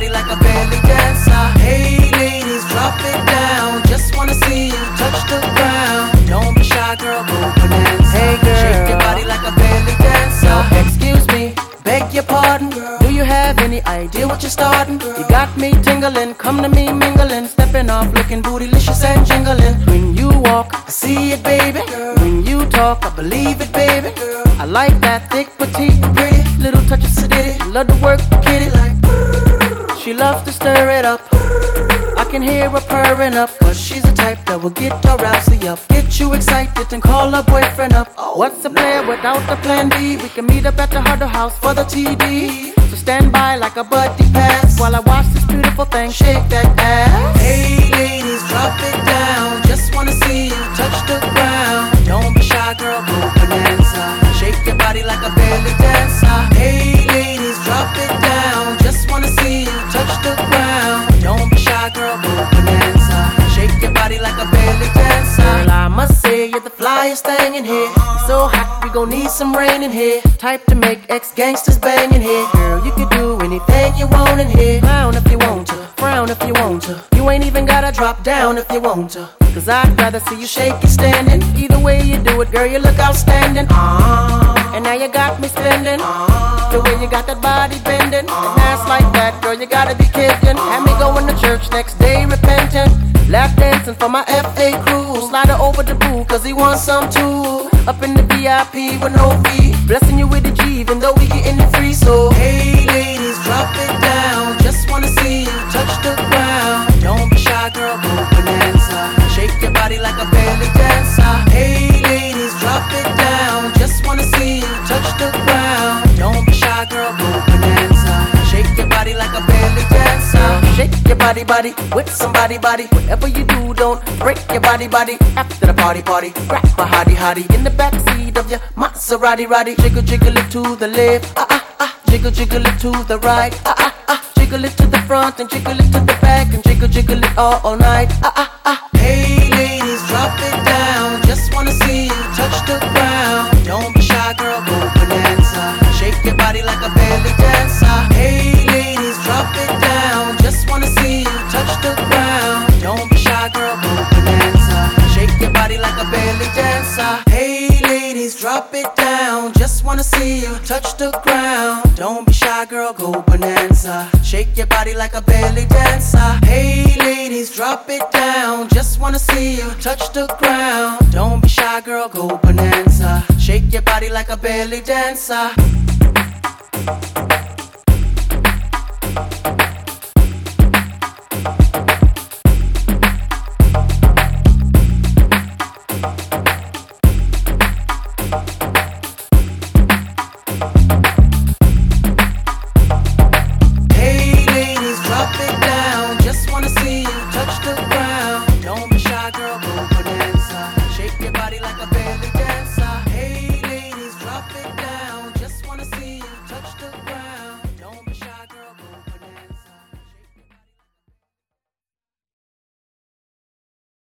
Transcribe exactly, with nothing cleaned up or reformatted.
body like a belly dancer. Hey ladies, drop it down. Just wanna see you touch the ground. Don't be shy, girl, go bonanza. Hey girl, shake your body like a belly dancer. Excuse me, beg your pardon, girl. Do you have any idea what you're starting? Girl, you got me tingling, come to me mingling, stepping off, looking bootylicious and jingling. When you walk, I see it, baby. Girl, when you talk, I believe it, baby. Girl, I like that thick, petite, pretty, little touch of sedity. Love to work the kitty like. She loves to stir it up. I can hear her purring up, cause she's the type that will get her rousey up, get you excited and call her boyfriend up. What's a player without the plan B? We can meet up at the Huddle House for the T D. So stand by like a buddy pass while I watch this beautiful thing shake that ass. Hey ladies, drop it down. Just wanna see you touch the ground. Don't be shy, girl, go bonanza. Shake your body like a belly dancer. Hey ladies, drop it down. Just wanna see you touch the ground. Don't be shy, girl, go bonanza. Shake your body like a belly dancer. Girl, I must say you're the flyest thing in here. It's so hot, we gon' need some rain in here. Type to make ex-gangsters bang in here. Girl, you can do anything you want in here. Frown if you want to, frown if you want to. You ain't even gotta drop down if you want to, cause I'd rather see you shake it standing. Either way you do it, girl, you look outstanding. uh, And now you got me spending. uh, The way you got that body bending, uh, and ass like that, girl, you gotta be kidding. Had me going to church next day repentant, lap dancing for my F A crew. Slide her over the pool, cause he wants some too. Up in the V I P with no fee, blessing you with a G, even though we getting it free. So hey ladies, drop it down. Just wanna see you touch the ground. Don't be shy, girl, go bonanza. Shake your body like a belly dancer. Hey ladies, drop it down. Just wanna see you touch the ground. Don't be shy, girl, go bonanza. Shake your body like a belly dancer. Shake your body, body with somebody, body. Whatever you do, don't break your body, body. After the party, party, grab a hottie, hottie in the backseat of your Maserati, roddy. Jiggle, jiggle it to the left, ah ah ah. Jiggle, jiggle it to the right, ah ah ah. Jiggle it to the front and jiggle it to the back and jiggle, jiggle it all, all night, ah ah ah. Hey ladies, drop it down. Just wanna see you touch the ground. Don't be shy, girl, go bonanza. Shake your body like a belly dancer. Hey ladies, drop it down. Just wanna see you touch the ground. Don't be shy, girl, go bonanza. Shake your body like a belly dancer. Hey ladies, drop it down. Just wanna see you touch the ground. Don't be shy, girl, go bonanza. Shake your body like a belly dancer. Hey ladies, drop it down. Just wanna see you touch the ground. Don't be shy, girl, go bonanza. Shake your body like a belly dancer.